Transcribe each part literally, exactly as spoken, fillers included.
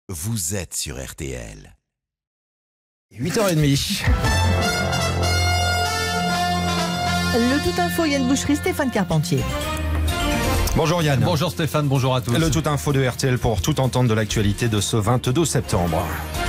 vous êtes sur R T L. huit heures trente. Le Tout Info, Yann Boucherie, Stéphane Carpentier. Bonjour Yann. Bonjour Stéphane, bonjour à tous. Le Tout Info de R T L pour tout entendre de l'actualité de ce vingt-deux septembre.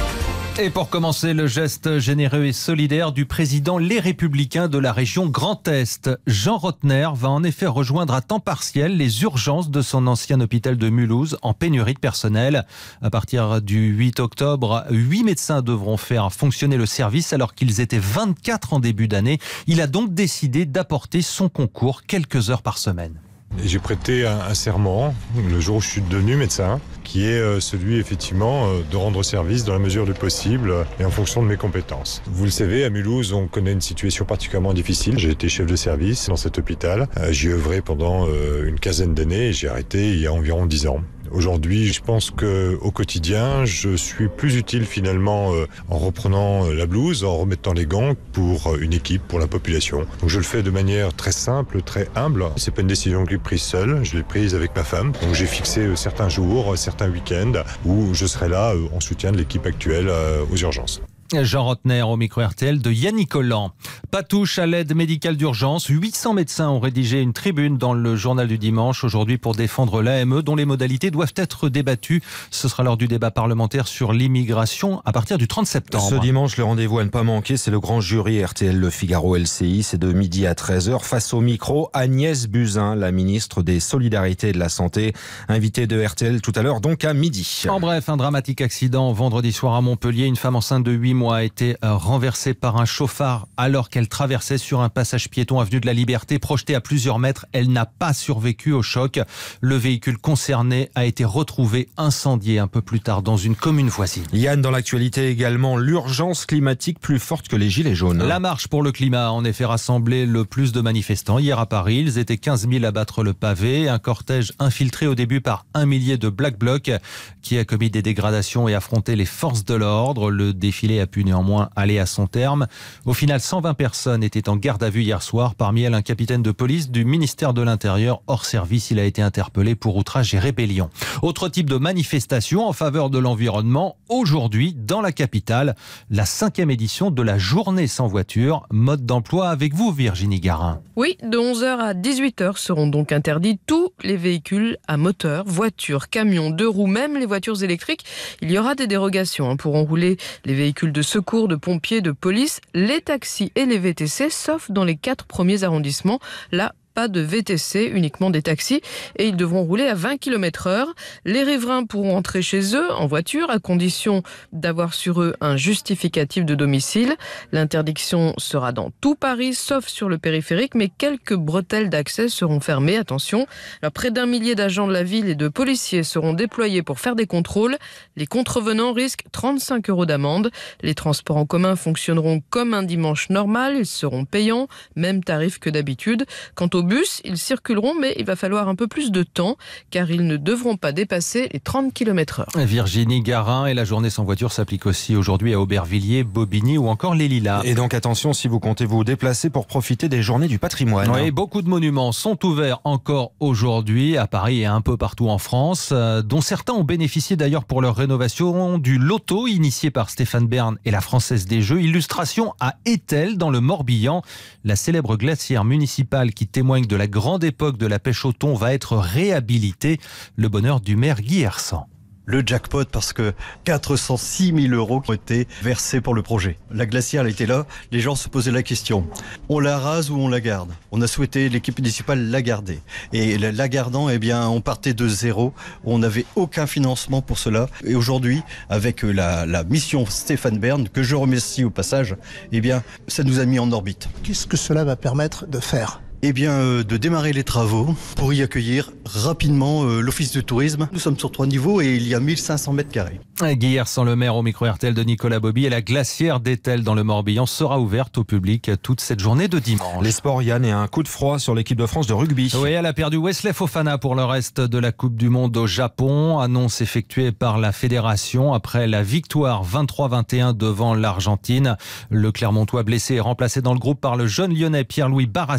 Et pour commencer, le geste généreux et solidaire du président Les Républicains de la région Grand Est. Jean Rottner va en effet rejoindre à temps partiel les urgences de son ancien hôpital de Mulhouse en pénurie de personnel. À partir du huit octobre, huit médecins devront faire fonctionner le service alors qu'ils étaient vingt-quatre en début d'année. Il a donc décidé d'apporter son concours quelques heures par semaine. J'ai prêté un, un serment le jour où je suis devenu médecin, qui est euh, celui effectivement euh, de rendre service dans la mesure du possible euh, et en fonction de mes compétences. Vous le savez, à Mulhouse, on connaît une situation particulièrement difficile. J'ai été chef de service dans cet hôpital. Euh, j'y ai œuvré pendant euh, une quinzaine d'années et j'ai arrêté il y a environ dix ans. Aujourd'hui, je pense qu'au quotidien, je suis plus utile finalement euh, en reprenant la blouse, en remettant les gants pour une équipe, pour la population. Donc je le fais de manière très simple, très humble. C'est pas une décision que j'ai prise seule, je l'ai prise avec ma femme. Donc j'ai fixé euh, certains jours, certains week-ends où je serai là euh, en soutien de l'équipe actuelle euh, aux urgences. Jean Rottner au micro R T L de Yannick Collant. Patouche à l'aide médicale d'urgence. huit cents médecins ont rédigé une tribune dans le journal du dimanche aujourd'hui pour défendre l'A M E dont les modalités doivent être débattues. Ce sera lors du débat parlementaire sur l'immigration à partir du trente septembre. Ce dimanche, le rendez-vous à ne pas manquer, c'est le grand jury R T L Le Figaro L C I. C'est de midi à treize heures. Face au micro, Agnès Buzyn, la ministre des Solidarités et de la Santé, invitée de R T L tout à l'heure, donc à midi. En bref, un dramatique accident vendredi soir à Montpellier. Une femme enceinte de huit mois a été renversée par un chauffard alors qu'elle traversait sur un passage piéton avenue de la Liberté. Projetée à plusieurs mètres, elle n'a pas survécu au choc. Le véhicule concerné a été retrouvé incendié un peu plus tard dans une commune voisine. Yann, dans l'actualité également, l'urgence climatique plus forte que les gilets jaunes. La marche pour le climat a en effet rassemblé le plus de manifestants hier à Paris. Ils étaient quinze mille à battre le pavé. Un cortège infiltré au début par un millier de Black Bloc qui a commis des dégradations et affronté les forces de l'ordre. Le défilé a pu néanmoins aller à son terme. Au final, cent vingt personnes étaient en garde à vue hier soir. Parmi elles, un capitaine de police du ministère de l'Intérieur hors service. Il a été interpellé pour outrage et rébellion. Autre type de manifestation en faveur de l'environnement. Aujourd'hui, dans la capitale, la cinquième édition de la journée sans voiture. Mode d'emploi avec vous, Virginie Garin. Oui, de onze heures à dix-huit heures seront donc interdits tous les véhicules à moteur, voitures, camions, deux roues, même les voitures électriques. Il y aura des dérogations hein, pour enrouler les véhicules de secours, de pompiers, de police, les taxis et les V T C, sauf dans les quatre premiers arrondissements. Là, pas de V T C, uniquement des taxis, et ils devront rouler à vingt kilomètres heure. Les riverains pourront entrer chez eux en voiture à condition d'avoir sur eux un justificatif de domicile. L'interdiction sera dans tout Paris, sauf sur le périphérique, mais quelques bretelles d'accès seront fermées. Attention, alors, près d'un millier d'agents de la ville et de policiers seront déployés pour faire des contrôles. Les contrevenants risquent trente-cinq euros d'amende. Les transports en commun fonctionneront comme un dimanche normal. Ils seront payants, même tarif que d'habitude. Quant au bus, ils circuleront, mais il va falloir un peu plus de temps, car ils ne devront pas dépasser les trente kilomètres heure. Virginie Garin, et la journée sans voiture s'applique aussi aujourd'hui à Aubervilliers, Bobigny ou encore les Lilas. Et donc attention si vous comptez vous déplacer pour profiter des journées du patrimoine. Oui, beaucoup de monuments sont ouverts encore aujourd'hui à Paris et un peu partout en France, dont certains ont bénéficié d'ailleurs pour leur rénovation du loto initié par Stéphane Bern et la Française des Jeux. Illustration à Étel dans le Morbihan. La célèbre glacière municipale qui témoigne de la grande époque de la pêche au thon va être réhabilitée. Le bonheur du maire Guy Hersant. Le jackpot parce que quatre cent six mille euros ont été versés pour le projet. La glacière, elle était là, les gens se posaient la question. On la rase ou on la garde? On a souhaité, l'équipe municipale, la garder. Et la gardant, eh bien, on partait de zéro. On n'avait aucun financement pour cela. Et aujourd'hui, avec la, la mission Stéphane Bern, que je remercie au passage, eh bien, ça nous a mis en orbite. Qu'est-ce que cela va permettre de faire ? Eh bien, euh, de démarrer les travaux pour y accueillir rapidement euh, l'office de tourisme. Nous sommes sur trois niveaux et il y a mille cinq cents mètres carrés. Guy Hersant, le maire au micro R T L de Nicolas Bobby, et la glacière d'Étel dans le Morbihan sera ouverte au public toute cette journée de dimanche. Les sports, Yann, et un coup de froid sur l'équipe de France de rugby. Oui, elle a perdu Wesley Fofana pour le reste de la Coupe du Monde au Japon. Annonce effectuée par la fédération après la victoire vingt-trois vingt et un devant l'Argentine. Le Clermontois blessé est remplacé dans le groupe par le jeune lyonnais Pierre-Louis Barassi, appelé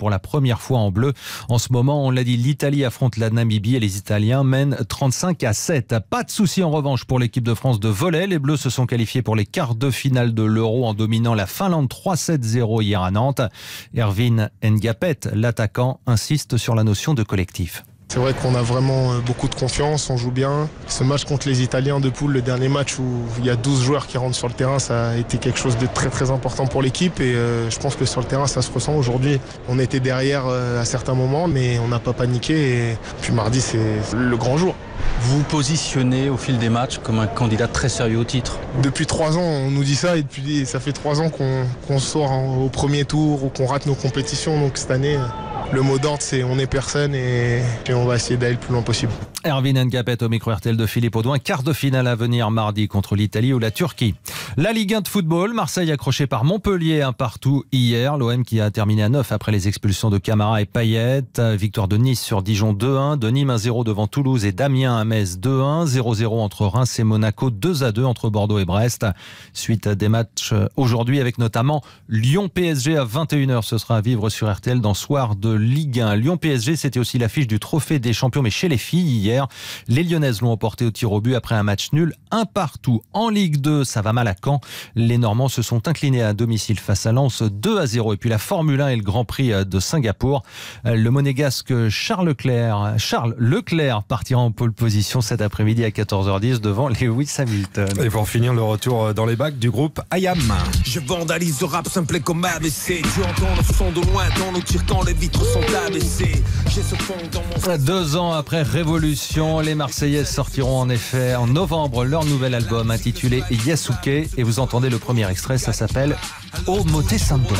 pour la première fois en bleu. En ce moment, on l'a dit, l'Italie affronte la Namibie et les Italiens mènent trente-cinq à sept. Pas de souci en revanche pour l'équipe de France de volley. Les Bleus se sont qualifiés pour les quarts de finale de l'Euro en dominant la Finlande trois sept zéro hier à Nantes. Ervin Ngapet, l'attaquant, insiste sur la notion de collectif. C'est vrai qu'on a vraiment beaucoup de confiance, on joue bien. Ce match contre les Italiens de poule, le dernier match où il y a douze joueurs qui rentrent sur le terrain, ça a été quelque chose de très très important pour l'équipe et euh, je pense que sur le terrain ça se ressent aujourd'hui. On était derrière euh, à certains moments mais on n'a pas paniqué et puis mardi c'est le grand jour. Vous vous positionnez au fil des matchs comme un candidat très sérieux au titre. Depuis trois ans, on nous dit ça et depuis ça fait trois ans qu'on qu'on sort au premier tour ou qu'on rate nos compétitions. Donc cette année, le mot d'ordre c'est on est personne et, et on va essayer d'aller le plus loin possible. Ervin Ngapet au micro R T L de Philippe Audouin. Quart de finale à venir mardi contre l'Italie ou la Turquie. La Ligue un de football, Marseille accroché par Montpellier un partout hier. L'O M qui a terminé à neuf après les expulsions de Camara et Payet. Victoire de Nice sur Dijon deux un. De Nîmes un zéro devant Toulouse et Damien à Metz deux un. zéro zéro entre Reims et Monaco. deux à deux entre Bordeaux et Brest. Suite des matchs aujourd'hui avec notamment Lyon-P S G à vingt et une heures. Ce sera à vivre sur R T L dans Soir de Ligue un. Lyon-P S G, c'était aussi l'affiche du Trophée des Champions mais chez les filles hier. Les Lyonnaises l'ont emporté au tir au but après un match nul, un partout. En Ligue deux, ça va mal à Caen. Les Normands se sont inclinés à domicile face à Lens deux à zéro. Et puis la Formule un et le Grand Prix de Singapour. Le monégasque Charles Leclerc, Charles Leclerc partira en pole position cet après-midi à quatorze heures dix devant Lewis Hamilton. Et pour finir, le retour dans les bacs du groupe I A M. Je vandalise le rap simple comme A B C. Tu entends le son de loin dans nos tirs quand les vitres sont abaissées. J'ai ce fond dans mon... Deux ans après Révolution, les Marseillaises sortiront en effet en novembre leur nouvel album intitulé Yasuke. Et vous entendez le premier extrait, ça s'appelle O Mote Santo.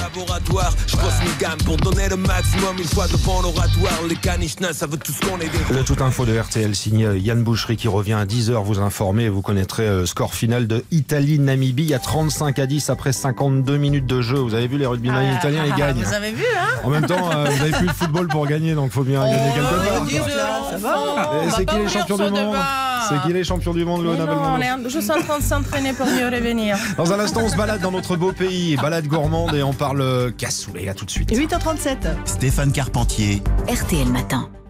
Je bosse mes gammes pour donner le maximum une fois devant l'oratoire. Les caniches, ça veut tout ce qu'on est des... Le tout info de R T L signé Yann Boucherie qui revient à dix heures vous informer et vous connaîtrez le score final de Italie-Namibie. Il y a trente-cinq à dix après cinquante-deux minutes de jeu. Vous avez vu, les rugbymen ah, italiens, ils gagnent. Vous avez vu, hein? En même temps, euh, vous avez plus le football pour gagner, donc il faut bien oh, gagner quelque part. Dieu, ça va. C'est qui les champions du monde? C'est qui les champions du monde, Léona Belmondo? Je suis en train de s'entraîner pour mieux revenir. Dans un instant, on se balade dans notre beau pays, balade gourmande et on parle cassoulet. À tout de suite. huit heures trente-sept. Stéphane Carpentier. R T L Matin.